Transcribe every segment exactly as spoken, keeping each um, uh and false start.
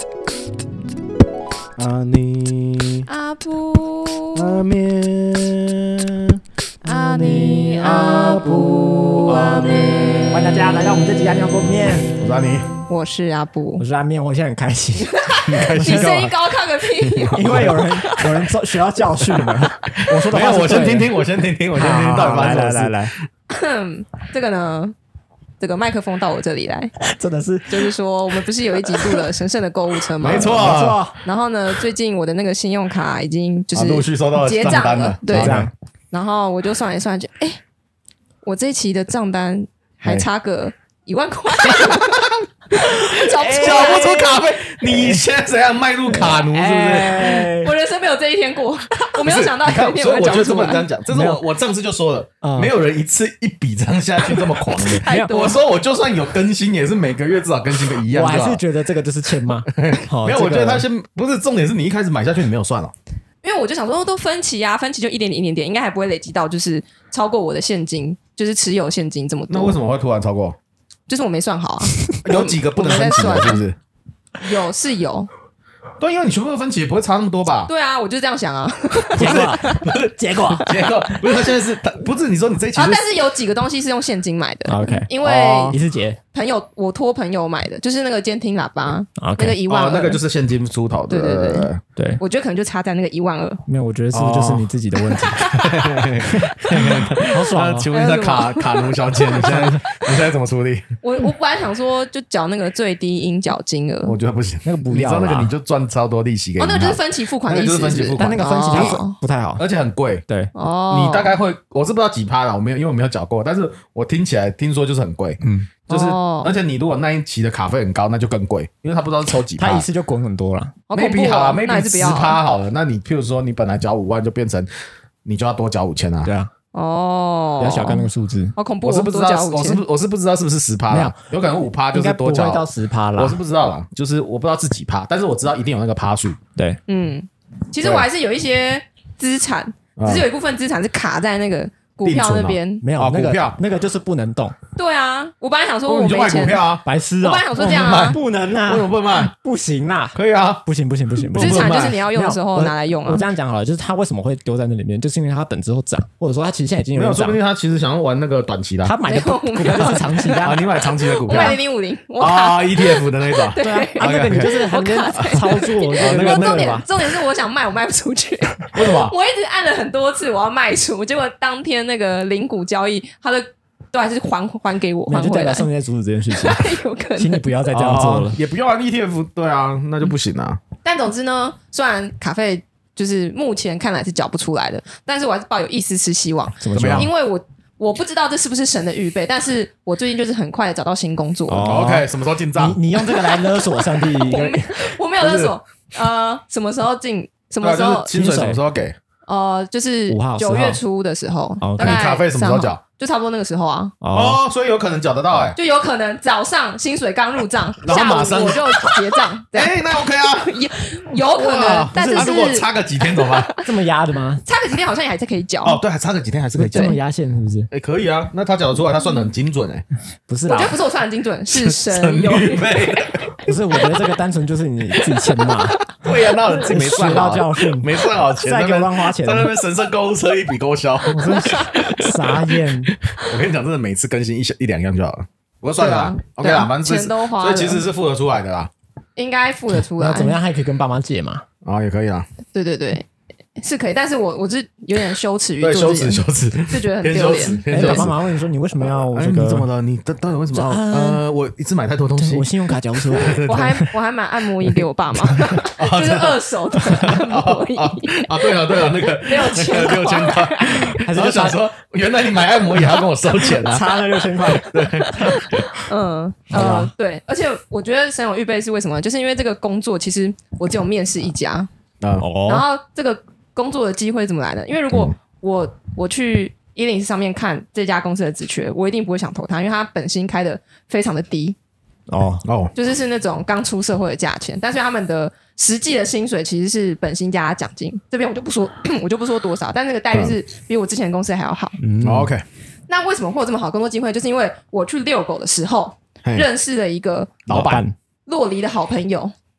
阿尼阿布阿面阿尼阿布阿面， 欢迎大家来到我们这集阿牛锅面，我是阿尼， 我是阿布我，是阿面，我现在很开心， 很开心，你声音高亢个屁、哦！ 因为有人有人学到教训了，我说的话没有，我先听听，我先听听，我先听听到底发生什么事。 来来来， 这个呢，这个麦克风到我这里来， 真的是就是说，我们不是有一集录了神圣的购物车吗？ 没错， 没错。 然后呢，最近我的那个信用卡已经就是陆续收到结账了账单了， 对这。样然后我就算一算，就哎，我这一期的账单还差个一万块，缴不出缴不来。 出卡费，你现在怎样迈入卡奴是不是？ 哎我人生没有这一天过，我没有想到你看， 有一天会所以我就这缴不出来。 么这样讲，这是我我上次就说了， 嗯没有人一次一笔这样下去这么狂的。 太多我说我就算有更新，也是每个月至少更新个一样就好。 我还是觉得这个就是欠骂。好没有， 这个我觉得他先不是重点，是你一开始买下去你没有算哦。 因为我就想说，都分期啊，分期就一点点一点点，应该还不会累积到就是超过我的现金，就是持有现金这么多。 那为什么会突然超过？ 就是我没算好啊， 有几个不能分期的，是不是？ 有是有， 对，因为你全部都分期，也不会差那么多吧？ 对啊，我就这样想啊。 结果结果结果不是他现在是，他不是你说你这一期啊， 是但是有几个东西是用现金买的 OK 因为哦一次结朋友我托朋友买的，就是那个监听喇叭， OK 那个一万二， 哦，那个就是现金出头的， 对对对对， 我觉得可能就差在那个一万二。 没有，我觉得是不是就是你自己的问题？好爽哦！ 那请问一下卡卡奴小姐，你现在你现在怎么处理？ 我我本来想说就缴那个最低应缴金额， 我觉得不行， 那个不你知要啦道那个你就赚超多利息给哦， 你， 那个就是分期付款的意思， 那个就是分期付款但那个分期就是哦不太好。 而且很贵。 对， 哦， 你大概会，我是不知道几趴啦，我没有，因为我没有缴过，但是我听起来听说就是很贵， 嗯， 就是哦而且你如果那一期的卡费很高，那就更贵，因为他不知道是抽几趴他一次就滚很多了。 好恐怖 ，maybe 好啊哦，那还 ，maybe 十是不要趴好了，那你譬如说你本来缴五万，就变成你就要多缴五千啊。 对啊， 哦， 不要小看那个数字， 好恐怖哦， 我是不知道， 多缴五千我是不我是不知道是不是十趴， 没有， 有可能五趴就是多缴应该不会到十趴啦。 我是不知道啦，就是我不知道是几趴，但是我知道一定有那个趴数。 对， 嗯，其实我还是有一些资产， 啊只是有一部分资产是卡在那个股票那边。 没有那个哦股票那个就是不能动， 对啊，我本来想说哦，你就我没钱， 卖股票啊？ 白痴哦我本。来想说这样啊， 不能啊为什，么不能卖？ 不行啦， 可以啊， 不行不行不行不行资。产不能卖就是你要用的时候拿来用啊我。这样讲好了，就是他为什么会丢在那里面，就是因为他等之后涨，或者说他其实现在已经没有，说人涨不，定他其实想要玩那个短期的啊。 他买的股没有票就是长期的啊， 啊。 你买长期的股票我买零零五零，我卡啊，E T F 的那种。 对啊，啊那个你就是很认操作， 那个重点那个吧。 重点是我想卖，我卖不出去。 为什么？ 我一直按了很多次，我要卖出，结果当天那个零股交易，他的都还是还还给我， 那就代表还回来。 上面在阻止这件事情， 有可能。 请你不要再这样做了哦。也不要玩 E T F，对啊，那就不行啊。 但总之呢，虽然卡费就是目前看来是缴不出来的，但是我还是抱有一丝丝希望， 怎么怎么样因为我我不知道这是不是神的预备，但是我最近就是很快的找到新工作了。 哦 OK，什么时候进账？ 你你用这个来勒索上帝一个我没有勒索，呃，什么时候进？什么时对啊候？ 就是薪水什么时候给？ 呃，就是五号九月初的时候， 哦大概那你卡费什么时候缴三号？就差不多那个时候啊， 哦， 哦，所以有可能缴得到哎。 就有可能早上薪水刚入账， 然后下午马上我就结账，对， 哎，那 OK 啊。 有有可能哇， 但是那如果是差个几天怎么办？ 这么压的吗？ 差个几天好像也还是可以缴。 哦，对，还差个几天还是可以缴这。么压线是不是？ 哎，可以啊，那他缴得出来，他算的很精准哎。 不是啦我觉得，不是我算的精准，是神神有预备。 不是，我觉得这个单纯就是你自己欠骂， 对呀，那我自己没算学到好， 教训， 没算好钱， 再给我在那边乱花钱在，那边神圣购物车一笔勾销。 我真是傻眼。 我跟你讲，真的每次更新一小一两样就好了。不过算了啦对啊 ，OK 啦， 对啊反正这钱都花了所以其实是付得出来的啦。 应该付得出来那。怎么样还可以跟爸妈借嘛？ 啊，也可以啦。 对对对，是可以，但是我我是有点羞耻于对，羞做这件事， 耻羞耻， 就觉得很偏羞耻， 丢脸。 哎，爸偏羞耻爸。妈妈问你说你为什么要哎， 这个？ 你怎么了？你到到底为什么要？呃，我一直买太多东西对我。信用卡缴不出来。 我还我还买按摩椅给我爸妈，就是二手的按摩椅， 啊，对了对了，那个六千那个六千块， 还是就差然后想说，原来你买按摩椅还要跟我收钱啊？ 差了六千块？ 嗯好吧呃对，而且我觉得神有预备是为什么？就是因为这个工作其实我只有面试一家， 啊， 然哦， 后这个工作的机会怎么来的？因为如果我我去一零四上面看这家公司的职缺，我一定不会想投它，因为它本薪开的非常的低， 哦， 哦， 就是是那种刚出社会的价钱，但是他们的实际的薪水其实是本薪加奖金，这边我就不说，我就不说多少，但那个待遇是比我之前的公司还要好。 嗯哦，OK， 那为什么会有这么好的工作机会？就是因为我去遛狗的时候嘿认识了一个老板， 洛梨的好朋友，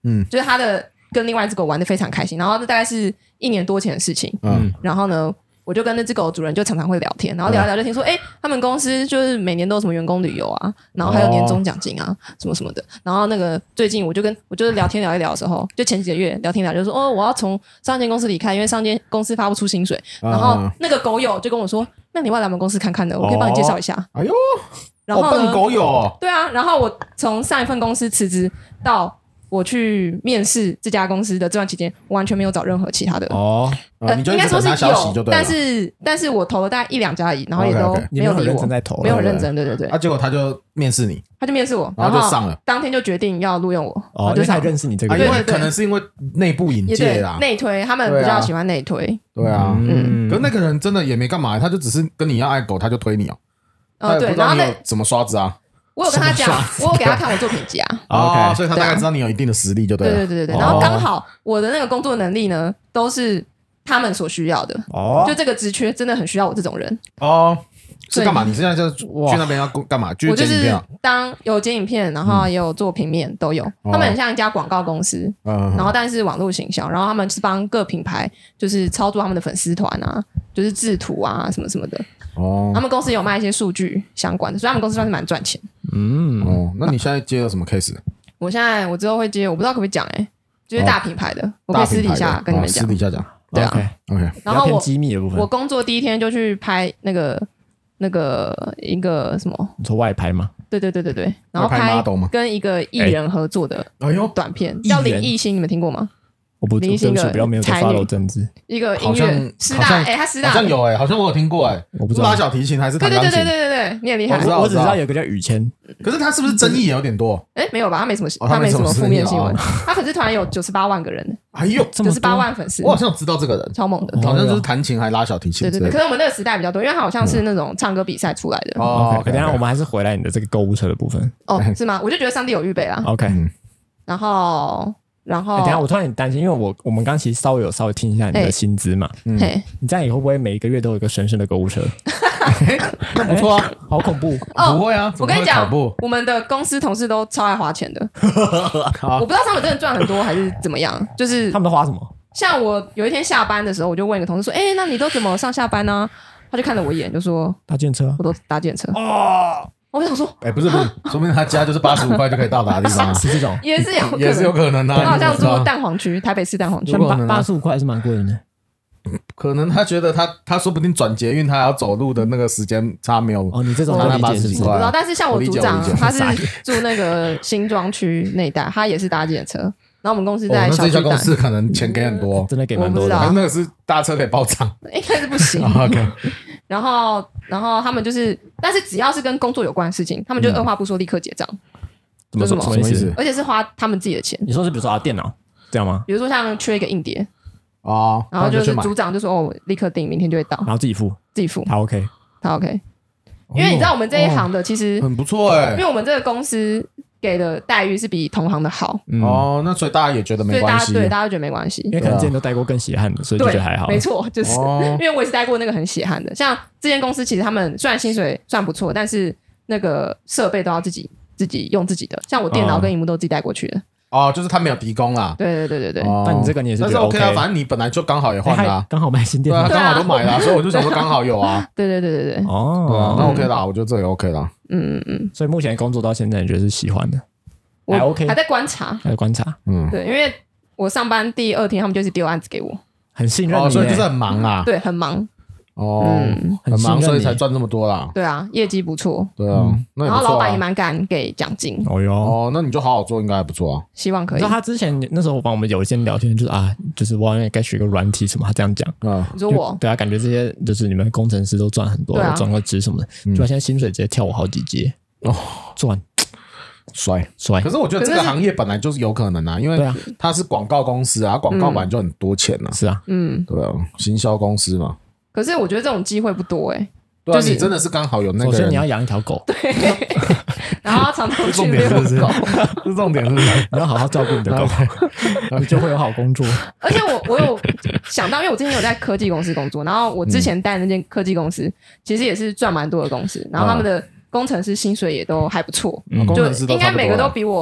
嗯， 就是他的跟另外一只狗玩的非常开心，然后这大概是一年多前的事情， 嗯， 然后呢，我就跟那只狗的主人就常常会聊天，然后聊一聊就听说，哎、嗯，他们公司就是每年都有什么员工旅游啊，然后还有年终奖金啊，哦、什么什么的。然后那个最近我就跟我就是聊天聊一聊的时候，就前几个月聊天聊就说，哦，我要从上间公司离开，因为上间公司发不出薪水。然后那个狗友就跟我说，那你要来我们公司看看的，我可以帮你介绍一下。 哦、哎呦， 然后呢， 笨狗友、哦， 对啊，然后我从上一份公司辞职到我去面试这家公司的这段期间，我完全没有找任何其他的哦， 呃，你就应该说是有，但是但是我投了大概一两家而已，然后也都没有理我， okay, okay. 认真在投， 没有很认真，对对对。 啊，结果他就面试你， 他就面试我， 然后就上了， 当天就决定要录用我， 哦， 就才认识你这个人， 对对对，可能是因为内部引介啦， 内推，他们比较喜欢内推， 对啊， 嗯， 可是那个人真的也没干嘛，他就只是跟你要爱狗，他就推你哦， 哦对， 然后你有怎么刷子啊？ 我有跟他讲，我有给他看我作品集啊， 哦，所以他大概知道你有一定的实力，就对了。 对对对对，然后刚好我的那个工作能力呢，都是他们所需要的。哦，就这个职缺真的很需要我这种人。 哦，是干嘛？你现在就去那边要干嘛？去剪影片啊？ 当有剪影片，然后也有做平面，都有。他们很像一家广告公司，然后但是网络行销，然后他们是帮各品牌就是操作他们的粉丝团啊，就是制图啊什么什么的。哦，他们公司有卖一些数据相关的，所以他们公司算是蛮赚钱。 嗯，哦，那你现在接了什么 case？ 我现在我之后会接，我不知道可不可以讲哎、欸，就是大品牌的，哦、我可以私底下跟你们讲， 私底下讲。 对啊 ，OK OK。 然后我机密的部分， 我工作第一天就去拍那个那个一个什么？ 你说外拍吗？ 对对对对对，然后拍跟一个艺人合作的短片，叫林艺兴，你们听过吗？ 我不对不起，不要没有在 follow 政治。 一个音乐师大，哎，他师大好像有哎，好像我有听过哎，我不知道拉小提琴还是弹钢琴。 对对对对对对，你很厉害。 我只知道有个叫雨谦， 可是他是不是争议也有点多？ 哎，没有吧？他没什么，他没什么负面新闻。他粉丝团有九十八万个人， 哎呦， 九十八万粉丝。 我好像知道这个人， 超猛的， 好像就是弹琴还拉小提琴。 对对对，可是我们那个时代比较多，因为他好像是那种唱歌比赛出来的。 哦，等一下我们还是回来你的这个购物车的部分。 哦，是吗？我就觉得上帝有预备啦。 OK， 然后。然后， 欸、等一下我突然很担心，因为我我们刚其实稍微有稍微听一下你的薪资嘛，嗯，你这样以后会不会每一个月都有一个神圣的购物车？ 那不错啊， 欸，好恐怖！ 哦， 不会啊， 我跟你讲，我们的公司同事都超爱花钱的，我不知道他们真的赚很多还是怎么样，就是他们都花什么？ 像我有一天下班的时候，我就问一个同事说：“哎，欸，那你都怎么上下班呢，啊？”他就看了我一眼，就说：“ 搭电车， 我都搭电车。”哦。我想说， 哎，不是不是，说明他家就是八十五块就可以到达的地方， 是这种， 也是有， 也是有可能的。 他好像住蛋黄区，台北市蛋黄区， 八十五块是蛮贵的呢。 可能他觉得他他说不定转捷运，他要走路的那个时间差没有哦，你这种差八十几块， 我不知道。但是像我组长，他是住那个新庄区那一带，他也是搭电车。然后我们公司在小巨蛋， 那这家公司可能钱给很多， 真的给蛮多的。 但是那个是大车可以包场， 应该是不行。 OK。 然后，然后他们就是，但是只要是跟工作有关的事情，他们就二话不说立刻结账。 怎么说？什么意思？ 而且是花他们自己的钱。 你说是比如说啊，电脑这样吗？ 比如说像缺一个硬碟哦， 然后就是组长就说哦，立刻订，明天就会到， 然后自己付， 自己付， 他 OK， 他 OK。因为你知道我们这一行的其实很不错哎， 因为我们这个公司给的待遇是比同行的好哦，那所以大家也觉得没关系， 对，大家觉得没关系， 因为可能之前都待过更血汗的，所以就觉得还好。 没错，就是因为我也是待过那个很血汗的，像这间公司其实他们虽然薪水算不错，但是那个设备都要自己自己用自己的，像我电脑跟萤幕都自己带过去的。 哦，就是他没有提供啦。 对对对对对。 那你这个你也是觉得 OK 啊？反正你本来就刚好也换啦， 刚好买新电脑， 刚好都买了，所以我就想说刚好有啊。 对对对对对。 哦， 对啊，那 OK 啦，我觉得这也 OK 啦。 嗯嗯嗯。 所以目前工作到现在，你觉得是喜欢的？还 OK， 还在观察， 还在观察。 嗯， 对，因为我上班第二天，他们就是丢案子给我， 很信任你， 所以就是很忙啊。 对，很忙。 哦，很忙，所以才赚这么多啦。 对啊，业绩不错。 对啊， 然后老板也蛮敢给奖金。 哦哟， 哦，那你就好好做，应该还不错啊。 希望可以。 那他之前那时候帮我们有一些聊天，就是啊，就是我应该学个软体什么，他这样讲。 嗯， 你说我？ 对啊，感觉这些就是你们工程师都赚很多，赚个值什么的，就他现在薪水直接跳我好几阶哦，赚。 帅帅， 可是我觉得这个行业本来就是有可能啊，因为它是广告公司啊，广告本来就很多钱啊。 是啊， 嗯， 对啊，行销公司嘛。 可是我觉得这种机会不多哎。 对啊，你真的是刚好有那个。 首先你要养一条狗， 对，然后常常去遛狗， 是重点是不是？ 你要好好照顾你的狗，你就会有好工作。 而且我我有想到，因为我之前有在科技公司工作，然后我之前带的那间科技公司其实也是赚蛮多的公司，然后他们的工程师薪水也都还不错，就应该每个都比我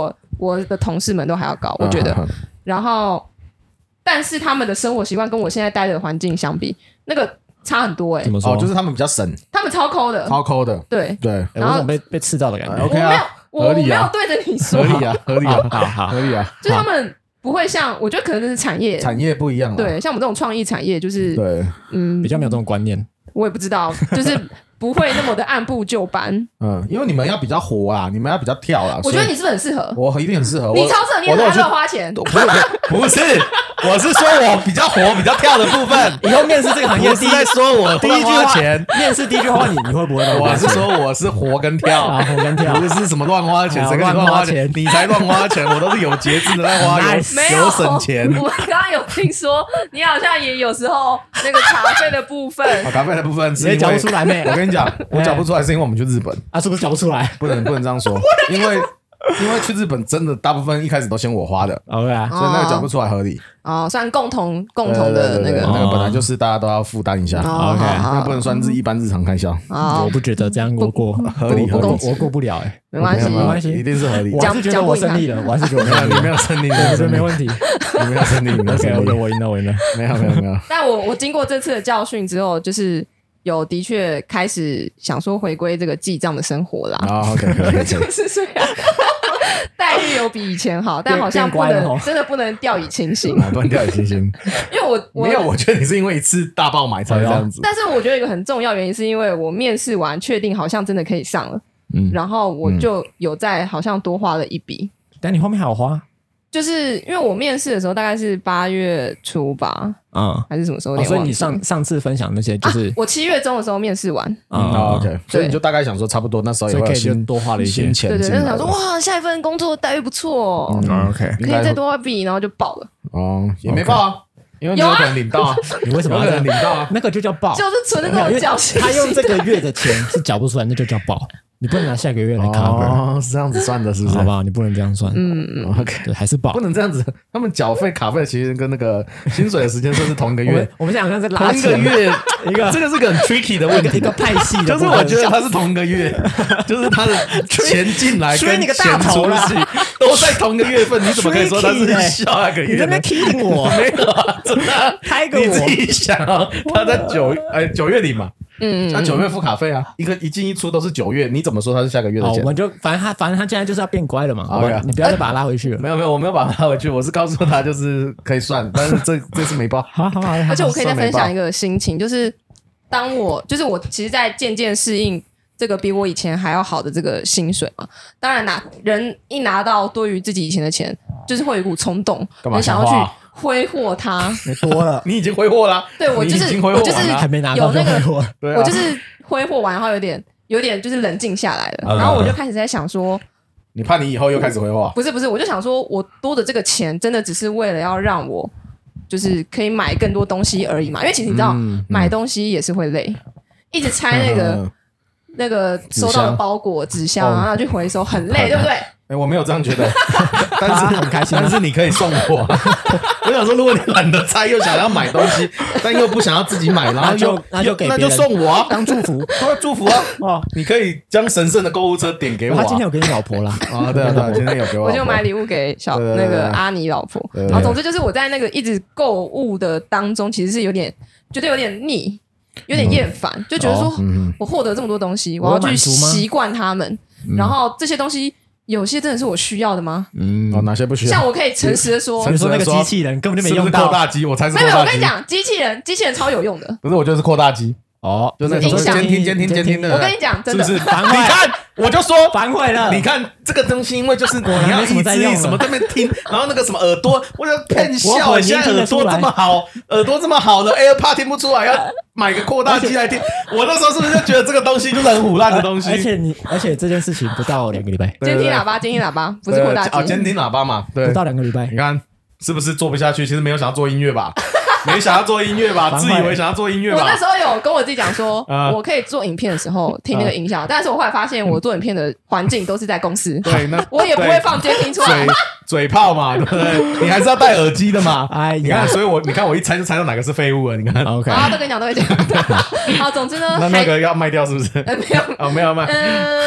我的同事们都还要高，我觉得。然后，但是他们的生活习惯跟我现在待的环境相比，那个差很多哎、欸。 怎么说？ 哦，就是他们比较省， 他们超抠的， 超抠的。 对对， 欸、然后被被刺到的感觉。 OK 啊， 我没有，我没有对着你说， 合理啊，合理啊， 好好合理啊。 就是他们不会像，我觉得可能是产业产业不一样。 对，像我们这种创意产业，就是对， 嗯， 比较没有这种观念。 我也不知道，就是不会那么的按部就班。 嗯，因为你们要比较活啊，你们要比较跳啦。 我觉得你是不是很适合？ 我一定很适合。 你超适合，你很爱乱花钱。 不是，不是，我是说我比较活、比较跳的部分。 以后面试这个行业， 第一在说我第一句话， 钱面试第一句话你你会不会乱花钱？ 我是说我是活跟跳， 啊，活跟跳， 不是什么乱花钱，谁跟你乱花钱？你才乱花钱，我都是有节制的在花，有有省钱。 我刚刚有听说，你好像也有时候那个咖啡的部分， 咖啡的部分是你缴不出来没？ 我跟你讲，我缴不出来是因为我们去日本啊，是不是缴不出来？ 不能不能这样说，因为因为去日本真的大部分一开始都先我花的 ，OK 啊， 所以那个缴不出来合理。 哦，算共同共同的那个那个本来就是大家都要负担一下 ，OK， 那不能算是一般日常开销。 我不觉得这样我过合理合理， 我过不了哎， 没关系没关系， 一定是合理。 我还是觉得我胜利了，我还是觉得你没有胜利， 我觉得没问题， 你没有胜利，你没有胜利， 我赢了，我赢了， 没有没有没有。 但我我经过这次的教训之后，就是有的确开始想说回归这个记账的生活啦。 啊 ，OK， 就是虽然待遇有比以前好，但好像不能真的不能掉以轻心， 不能掉以轻心。 因为我我没有，我觉得你是因为一次大爆买才这样子。 但是我觉得一个很重要原因是因为我面试完确定好像真的可以上了，嗯，然后我就有在好像多花了一笔。 但你后面还有花？ 就是因为我面试的时候大概是八月初吧，嗯，还是什么时候？ 哦、所以你上上次分享那些就是、 啊、我七月中的时候面试完， 嗯、哦、，OK， 所以你就大概想说差不多那时候也会有新多花了一些钱， 对对，就想说哇，下一份工作待遇不错、 嗯、，OK， 可以再多花笔，然后就报了。 哦，也没报啊。因为没有可能领到啊， 你为什么要领到啊？那个就叫报， 就是存那种侥幸。 他用这个月的钱是缴不出来，那就叫报。你不能拿下个月来 cover， 哦，是这样子算的，是不是？ 好不好？你不能这样算。 嗯嗯 ，OK， 对，还是报， 不能这样子。他们缴费卡费其实跟那个薪水的时间算是同一个月。 我们想想在拉同一个月，一个这个是个很 tricky 的问题， 一个派系的， 就是我觉得他是同一个月，就是他的钱进来跟钱出去都在同一个月份，你怎么可以说他是下一个月？ 你在那 kidding 我？ 没有啊，真的， 开个我， 你自己想啊，他在九哎九月领嘛。嗯，那九月付卡费啊，一个一进一出都是九月，你怎么说他是下个月的钱？ 我们就反正他反正他现在就是要变乖了嘛，好吧？你不要再把他拉回去了。 没有没有，我没有把他拉回去，我是告诉他就是可以算，但是这这次没报。 好好好， 而且我可以再分享一个心情，就是当我就是我其实，在渐渐适应这个比我以前还要好的这个薪水嘛。当然拿人一拿到多于自己以前的钱，就是会有一股冲动，很想要去挥霍它。 没多了， 你已经挥霍了。 对，我就是我就是还没拿到有那个， 对啊、 我就是挥霍完，然后有点有点就是冷静下来了，然后我就开始在想说， 你怕你以后又开始挥霍？ 不是不是，我就想说我多的这个钱，真的只是为了要让我就是可以买更多东西而已嘛？因为其实你知道，嗯嗯、买东西也是会累，一直拆那个、嗯、那个收到的包裹纸箱，然后去回收，很累，对不对？ 哎，我没有这样觉得，但是很开心。 但是你可以送我。我想说，如果你懒得拆，又想要买东西，但又不想要自己买，然后就那就给那就送我啊， 当祝福， 对，祝福啊！哦，你可以将神圣的购物车点给我。 他今天有给你老婆啦啊？对啊，对啊，今天有给我。 我就买礼物给小那个阿尼老婆。然后总之就是我在那个一直购物的当中，其实是有点觉得有点腻，有点厌烦，就觉得说我获得这么多东西，我要去习惯他们，然后这些东西。有些真的是我需要的吗？ 嗯，哦，哪些不需要？ 像我可以诚实的说， 你说那个机器人根本就没用到。 是不是扩大机？我才是扩大机。 没有，我跟你讲，机器人，机器人超有用的。 不是，我觉得是扩大机。 哦， 就是监听、监听、监听的。 我跟你讲，真的， 是不是？你看，我就说反悔了。 你看这个东西，因为就是你要一直一什么在那边听，然后那个什么耳朵，我就骗笑，现在耳朵这么好，耳朵这么好的 AirPod 听不出来，要买个扩大机来听。我那时候是不是就觉得这个东西就是很唬烂的东西？ 而且你，而且这件事情不到两个礼拜。 监听喇叭，监听喇叭，不是扩大机。 哦，监听喇叭嘛，对， 不到两个礼拜。 你看是不是做不下去？其实没有想要做音乐吧？没想要做音乐吧，自以为想要做音乐吧。 我那时候有跟我自己讲说，呃、我可以做影片的时候听那个音效，呃、但是我后来发现，我做影片的环境都是在公司， 对，那我也不会放监听出来， 嘴嘴炮嘛，对不对？你还是要戴耳机的嘛。 哎， 你看，所以我你看我一猜就猜到哪个是废物了。你看 ，OK， 啊，都跟你讲，都跟你讲。好，总之呢， 那那个要卖掉是不是？ 呃，没有， 哦，没有卖。 嗯，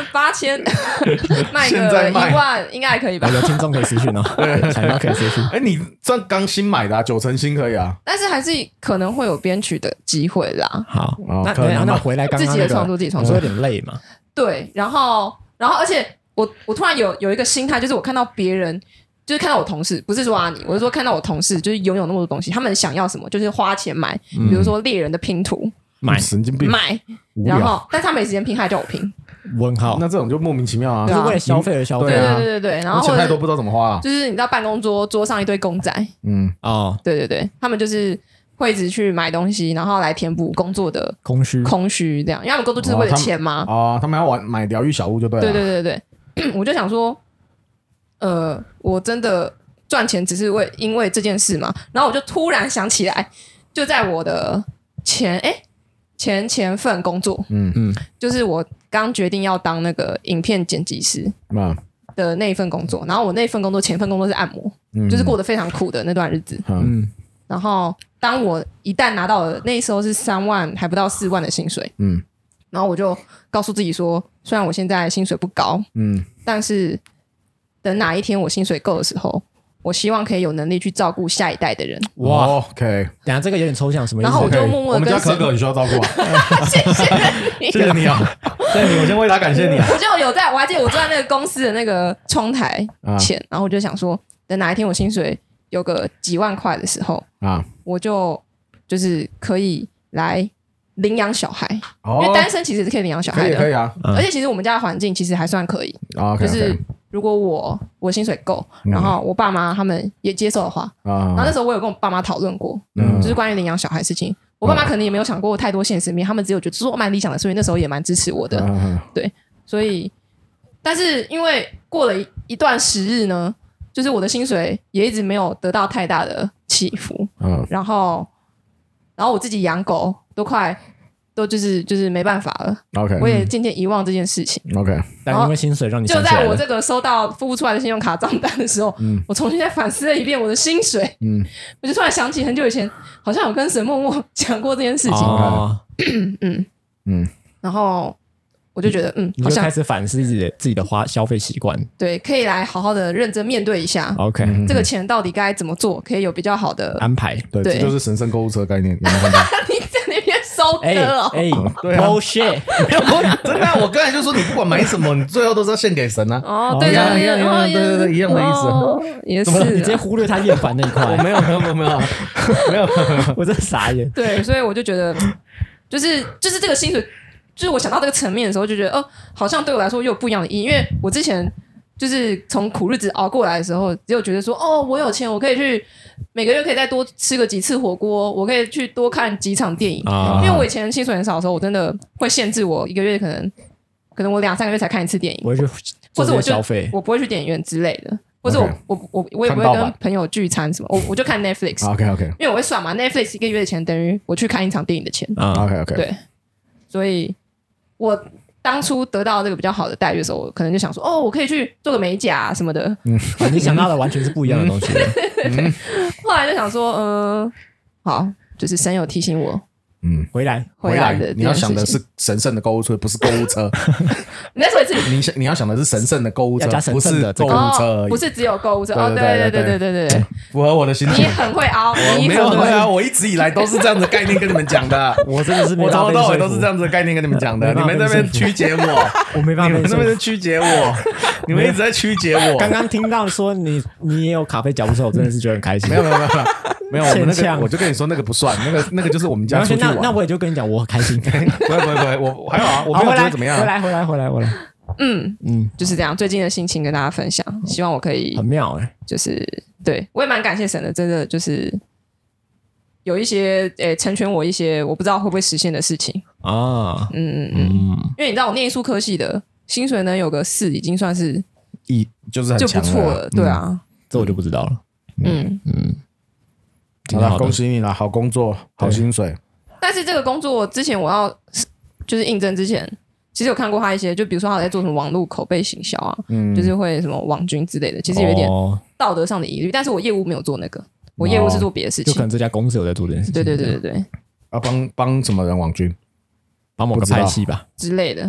八千卖个一万应该还可以吧？ 有听众可以私讯哦，想要可以私讯。 哎，你这刚新买的啊，九成新可以啊， 但是还是可能会有编曲的机会啦。 好， 哦、 那那那回来刚刚、那个、 自己的创作自己创作有点累嘛？ 对，然后然后而且我我突然有有一个心态，就是我看到别人。就是看到我同事，不是说阿你，我是说看到我同事，就是拥有那么多东西，他们想要什么，就是花钱买， 嗯、 比如说猎人的拼图， 买神经病买，然后但他没时间拼，还叫我拼， 问号， 那这种就莫名其妙啊， 就是为了消费而消费， 对对对对对，然后钱太多不知道怎么花啊， 就是你知道办公桌桌上一堆公仔， 嗯哦，对对对，他们就是会一直去买东西，然后来填补工作的空虚空虚这样，因为他们工作就是为了钱嘛， 哦，他们要玩买疗愈小物就对了， 对对对对，我就想说，呃，我真的。赚钱只是为因为这件事嘛，然后我就突然想起来，就在我的前哎前前份工作，嗯嗯，就是我刚决定要当那个影片剪辑师的那一份工作，然后我那份工作前份工作是按摩，嗯、就是过得非常苦的那段日子，嗯，然后当我一旦拿到了那时候是三万还不到四万的薪水，嗯，然后我就告诉自己说，虽然我现在薪水不高，嗯，但是等哪一天我薪水够的时候。我希望可以有能力去照顾下一代的人。 哇 ，OK， 等下这个有点抽象，什么意思？ 然后我就默默的跟我们家可可，你需要照顾啊？ 谢谢你， 谢谢你啊，谢谢你，我先为他感谢你啊。 我就有在，我还记得我坐在那个公司的那个窗台前，啊、然后我就想说，等哪一天我薪水有个几万块的时候啊，我就就是可以来领养小孩，哦、因为单身其实是可以领养小孩的， 可以可以啊。 而且其实我们家的环境其实还算可以， 嗯、 就是。如果我我薪水够，然后我爸妈他们也接受的话，嗯、然后那时候我有跟我爸妈讨论过，嗯、就是关于领养小孩的事情。我爸妈可能也没有想过太多现实面，他们只有觉得说蛮理想的，所以那时候也蛮支持我的。嗯、对，所以但是因为过了一段时日呢，就是我的薪水也一直没有得到太大的起伏，嗯、然后然后我自己养狗都快。都就是就是没办法了 ，OK， 我也渐渐遗忘这件事情 ，OK， 但因为薪水让你就在我这个收到付不出来的信用卡账单的时候，嗯、我重新再反思了一遍我的薪水，嗯，我就突然想起很久以前好像有跟沈默默讲过这件事情，哦、嗯嗯，然后我就觉得嗯， 你就开始反思自己的自己的花消费习惯， 对，可以来好好的认真面对一下 ，OK， 这个钱到底该怎么做，可以有比较好的安排， 对，这就是神圣购物车概念，有没有看到？ 你在那边收割哦， 哎， 对啊 ，bullshit， 没有，真的，我刚才就说你不管买什么，你最后都是要献给神啊， 哦，对对一样一样，对对对，一样的意思， 也是， 你直接忽略他厌烦那一块， 没有没有没有没有没有， 我真傻眼， 对，所以我就觉得，就是就是这个薪水。就是我想到这个层面的时候，就觉得哦，好像对我来说又有不一样的意义。因为我之前就是从苦日子熬过来的时候，只有觉得说，哦，我有钱，我可以去每个月可以再多吃个几次火锅，我可以去多看几场电影。啊、因为我以前薪水很少的时候，我真的会限制我一个月可能可能我两三个月才看一次电影， 我会去或者我就消费， 我不会去电影院之类的，或者我、okay. 我我我也不会跟朋友聚餐什么，我我就看 Netflix。OK OK， 因为我会算嘛 ，Netflix 一个月的钱等于我去看一场电影的钱。 啊、OK OK， 对，所以。我当初得到这个比较好的待遇的时候，我可能就想说，哦，我可以去做个美甲、啊、什么的。 嗯，你想到的完全是不一样的东西。 嗯、后来就想说，嗯、呃，好，就是神有提醒我， 嗯，回来回来的， 你要想的是神圣的购物车，不是购物车。 你再说一次， 你想你要想的是神圣的购物车， 不是购物车、 哦，不是只有购物车。哦，对对对对对对对， 符合我的心情。 你很会凹， 你没有很会凹，我一直以来都是这样的概念跟你们讲的。 我真的是我从头到尾都是这样子的概念跟你们讲的，你们在那边曲解我， 我没办法， 你们在那边曲解我，你们一直在曲解我。 刚刚听到说你你也有卡费缴不出，我真的是觉得很开心。 没有没有没有没有，我们那个我就跟你说那个不算，那个那个就是我们家出去玩。 那那我也就跟你讲，我很开心。 不会不会不会，我还有啊，我没有觉得怎么样。 回来回来回来回来。 嗯嗯，就是这样。最近的心情跟大家分享，希望我可以很妙哎、欸， 就是对我也蛮感谢神的，真的就是有一些诶成全我一些我不知道会不会实现的事情啊。嗯嗯嗯，因为你知道我念艺术科系的薪水能有个四，已经算是一就是很就不错了，对啊、 嗯，这我就不知道了。嗯嗯， 好了，恭喜你了，好工作，好薪水。 但是这个工作之前我要就是应征之前。其实有看过他一些，就比如说他在做什么网络口碑行销啊，嗯、就是会什么网军之类的，其实有一点道德上的疑虑。哦、但是我业务没有做那个，我业务是做别的事情。 就可能这家公司有在做这件事情。 对对对对对。 啊，帮帮什么人网军？ 帮某个派系吧之类的。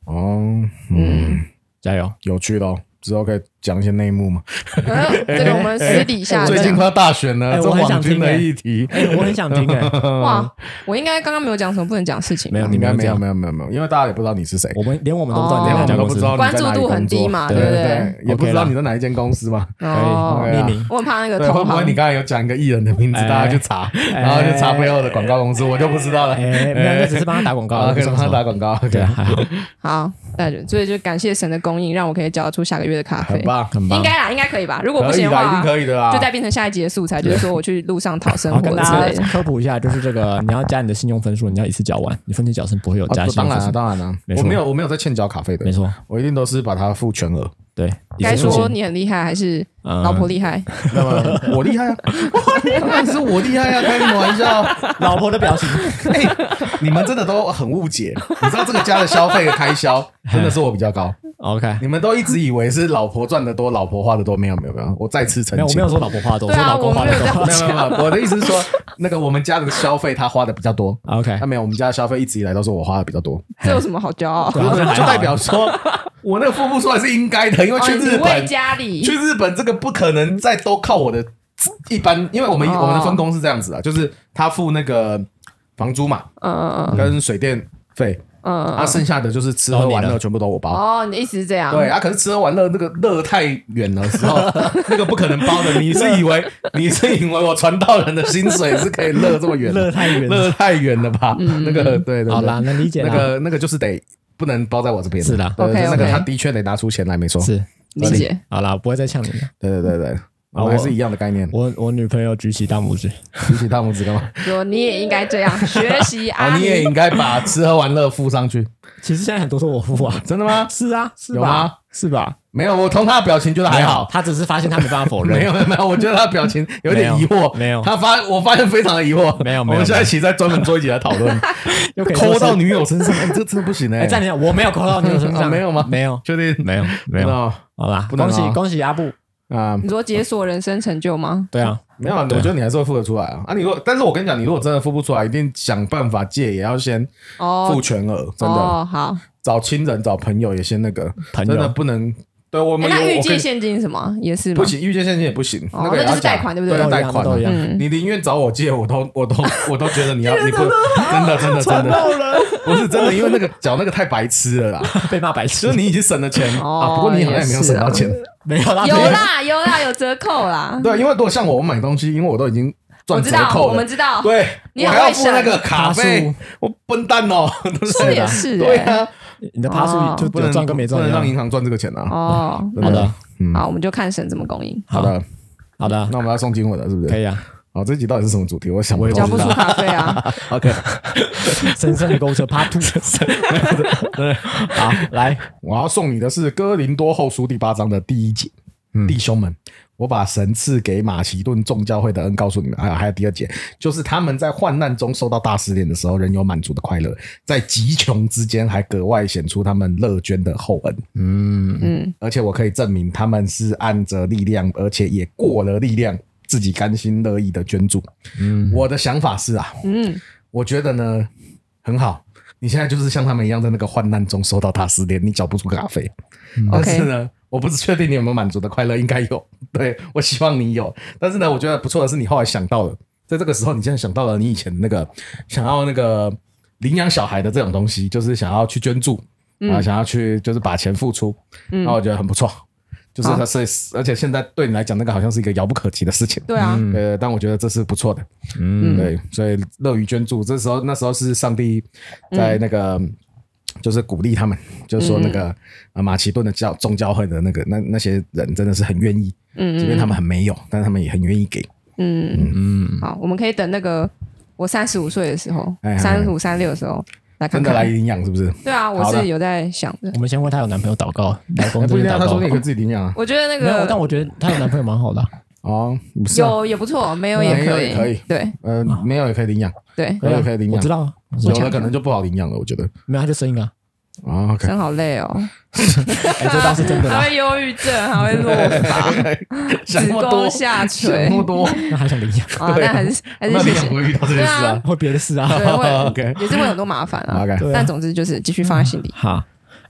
哦，嗯， 加油， 有趣咯。之后可以讲一些内幕嘛？ 呃、这个我们私底下、欸。 最近快要大选了， 欸、 这网军的议题， 哎、欸，我很想听哎、欸。 哇，我应该刚刚没有讲什么不能讲事情。 没有， 应该没有，没有，没有，没有，因为大家也不知道你是谁， 我们连我们都不知道，连我们都不知道， 关注度很低嘛，对不对？ 也不知道你在哪一间公司嘛， 可以匿名。 我很怕那个同行。 会不会你刚才有讲一个艺人的名字，大家去查，然后就查背后的广告公司，我就不知道了。 哎，没有，就只是帮他打广告， 可以帮他打广告， 对，还好。 好，所以就感谢神的供应，让我可以缴出下个月的咖啡， 很棒，很棒， 应该啦，应该可以吧？如果不行的话， 一定可以的啦， 就再变成下一集的素材，就是说我去路上讨生活之类的。 科普一下，就是这个你要加你的信用分数，你要一次缴完，你分期缴是不会有加信用分数。 当然了，当然了，我没有，我没有在欠缴卡费的， 没错， 我一定都是把它付全额。 对， 该说你很厉害还是老婆厉害？ 那么我厉害啊，当然是我厉害啊，开什么玩笑？ 老婆的表情， 哎，你们真的都很误解，你知道这个家的消费的开销真的是我比较高。 OK， 你们都一直以为是老婆赚的多，老婆花的多，没有没有没有，我再次澄清， 没有，我没有说老婆花的多，我说老公花的多。 没有没有，我的意思是说，那个我们家的消费他花的比较多。 OK， 那没有，我们家的消费一直以来都是我花的比较多。 这有什么好骄傲？ 就代表说我那个付不出来是应该的，因为去日本， 家里去日本这个不可能再都靠我的一般，因为我们我们的分工是这样子啊，就是他付那个房租嘛，嗯嗯嗯，跟水电费。嗯，啊，剩下的就是吃喝玩乐全部都我包。 哦，你的意思是这样？ 对啊，可是吃喝玩乐那个乐太远的时候，那个不可能包的。你是以为你是以为我传道人的薪水是可以乐这么远？ 乐太远， 乐太远了吧？嗯、那个对对， 好啦，能理解。 那个那个就是得不能包在我这边。 是啦， 对 ，okay, okay. 那个他的确得拿出钱来，没错。 是理解。 好啦，不会再呛你了。 对对对对。我们还是一样的概念。 我我女朋友举起大拇指， 举起大拇指干嘛？ 说你也应该这样学习啊！ 你也应该把吃喝玩乐付上去。 其实现在很多都我付啊， 真的吗？ 是啊，是有吗？ 是吧？ 没有，我从他的表情觉得还好， 他只是发现他没办法否认。 没有没有，我觉得他的表情有点疑惑。 没有， 他发我发现非常的疑惑。 没有没有， 我们现在一起在专门做一集来讨论。抠到女友身上，哎，这真的不行哎！ 暂停，我没有抠到女友身上， 没有吗？ 没有， 确定？ 没有没有。好啦，恭喜恭喜阿布。 啊， 你说解锁人生成就吗？ 对啊， 没有，我觉得你还是会付得出来啊。啊，你如果，但是我跟你讲，你如果真的付不出来，一定想办法借，也要先付全额，真的。 哦，好， 找亲人、找朋友也先那个，真的不能。对我们， 那预借现金什么也是吗？ 不行，预借现金也不行，那个就是贷款，对不对？ 对，贷款都一样。 你宁愿找我借，我都，我都，我都觉得你要，你不，真的，真的，真的，不是真的，因为那个缴那个太白痴了啦， 被骂白痴。 就是你已经省了钱啊，不过你好像也没有省到钱， 没有啦， 有啦，有啦，有折扣啦。 对，因为如果像我买东西，因为我都已经赚折扣了， 我们知道， 对，我还要付那个卡费，我笨蛋哦， 说也是， 对啊。 你的趴数就不能赚跟没赚， 不能让银行赚这个钱啊！ 哦， 好的， 好，我们就看神怎么供应。 好的， 好的， 那我们要送经文了，是不是？ 可以啊。 好，这集到底是什么主题？我想我也交不出咖啡啊。 OK， 神圣的购物车 Part Two。对，好，来， 我要送你的是哥林多后书第八章的第一节，弟兄们。我把神赐给马其顿众教会的恩告诉你们，还有还有第二节，就是他们在患难中受到大试炼的时候，仍有满足的快乐，在极穷之间还格外显出他们乐捐的厚恩。嗯嗯，而且我可以证明他们是按着力量，而且也过了力量，自己甘心乐意的捐助。嗯，我的想法是啊，嗯，我觉得呢很好。你现在就是像他们一样，在那个患难中受到大试炼，你缴不出咖费，嗯、但是呢。我不是确定你有没有满足的快乐，应该有，对，我希望你有。但是呢，我觉得不错的是，你后来想到了，在这个时候，你现在想到了你以前的那个想要那个领养小孩的这种东西，就是想要去捐助、嗯、啊，想要去就是把钱付出，嗯，然后我觉得很不错，就是它是，而且现在对你来讲，那个好像是一个遥不可及的事情， 对啊， 呃，但我觉得这是不错的，嗯，对，所以乐于捐助，这时候那时候是上帝在那个。嗯就是鼓励他们，就是说那个、嗯呃、马其顿的教众教会的那个那那些人真的是很愿意，嗯，即便他们很没有，但是他们也很愿意给，嗯嗯嗯。好，我们可以等那个我三十五岁的时候，三十五、三十六的时候来看看， 真的来领养是不是？ 对啊，我是有在想的。 我们先为她有男朋友祷告，老公不一定，他说你可以自己领养啊。 我觉得那个， 没有，但我觉得她有男朋友蛮好的、啊。 哦，不是、啊， 有也不错，没有也可以， 可以，对，呃，没有也可以领养， 对， 没有也可以领养， 我知道， 有的可能就不好领养了，我觉得。 没有，他就生一个、啊。 哦 ，OK， 真好累哦！ 哎，这倒是真的。 还会忧郁症，还会落发，子宫下垂， 那么多， 那还想领养啊？那还是还是那领养不会遇到这件事啊， 会别的事啊， 对，会也是会很多麻烦啊。但总之就是继续放在心里。 好，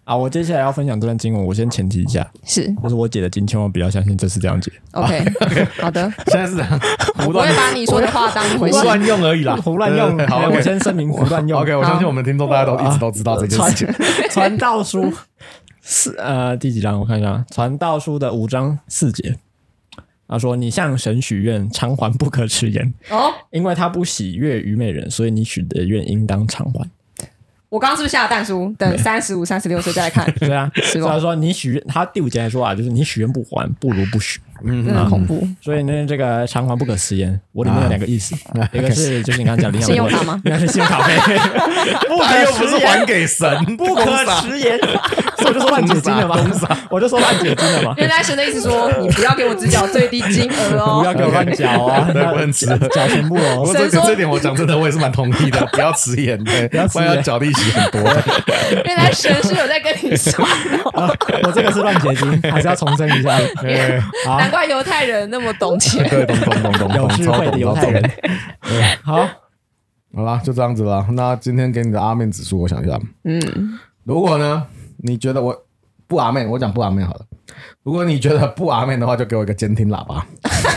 啊，我接下来要分享这段经文，我先前提一下， 是， 就是我解的经，千万不要相信这是这样解。 OK， 好的， 现在是这样， 我不会把你说的话当一回事， 胡乱用而已啦， 胡乱用。 好， 我先声明胡乱用。 OK， 我相信我们听众大家都一直都知道这件事情。 传道书是呃第几章？我看一下，传道书的五章四节。他说：“你向神许愿，偿还不可迟延哦，因为他不喜悦愚昧人，所以你许的愿应当偿还。” 我刚刚是不是下了蛋书？等三十五、三十六岁再来看。 对啊，所以他说你许愿，他第五节来说啊，就是你许愿不还，不如不许。 嗯，真的很恐怖。 所以呢，这个偿还不可迟延，我里面有两个意思，啊、一个是就是你刚刚讲的信用卡吗？ 应该是信用卡费， 不可又不是还给神， 不可迟延。所以我就说乱解经了嘛，我就说乱解经了嘛。 原来神的意思说，你不要给我只缴最低金额哦， 不要给我乱缴啊， 对，不能迟缴全部哦。 不过这这点我讲真的，我也是蛮同意的，不要迟延，对，不然要缴利息很多。 原来神是有在跟你说、 啊，我这个是乱解经，还是要重申一下。 对， 难怪犹太人那么懂钱， 对，懂懂懂懂， 有智慧的犹太人。好， 好啦，就这样子了。那今天给你的阿面指数，我想一下，嗯，如果呢，你觉得我不阿面，我讲不阿面好了。如果你觉得不阿面的话，就给我一个监听喇叭。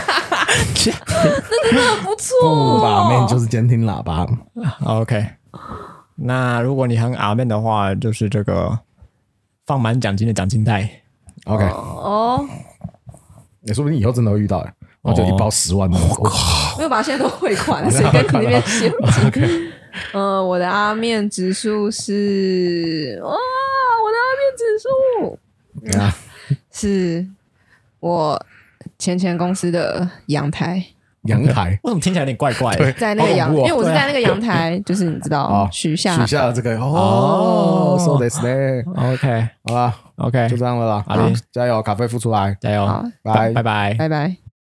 那真的很不错、 哦，不阿面就是监听喇叭。 OK。那如果你很阿面的话，就是这个放满奖金的奖金袋。 OK， 哦，你说不定以后真的会遇到哎，然后就一包十万的，我靠， 没有吧？现在都汇款，谁跟你那边现金？嗯，我的阿面指数是哇，我的阿面指数，啊、是我前前公司的阳台。 阳台为什么听起来有点怪怪的？ 在那个阳，因为我是在那个阳台，就是你知道许下许下这个哦 ，so this day， OK， 好啦 ，OK， 就这样了啦，好，加油，卡费付出来， 加油，拜拜拜拜拜拜。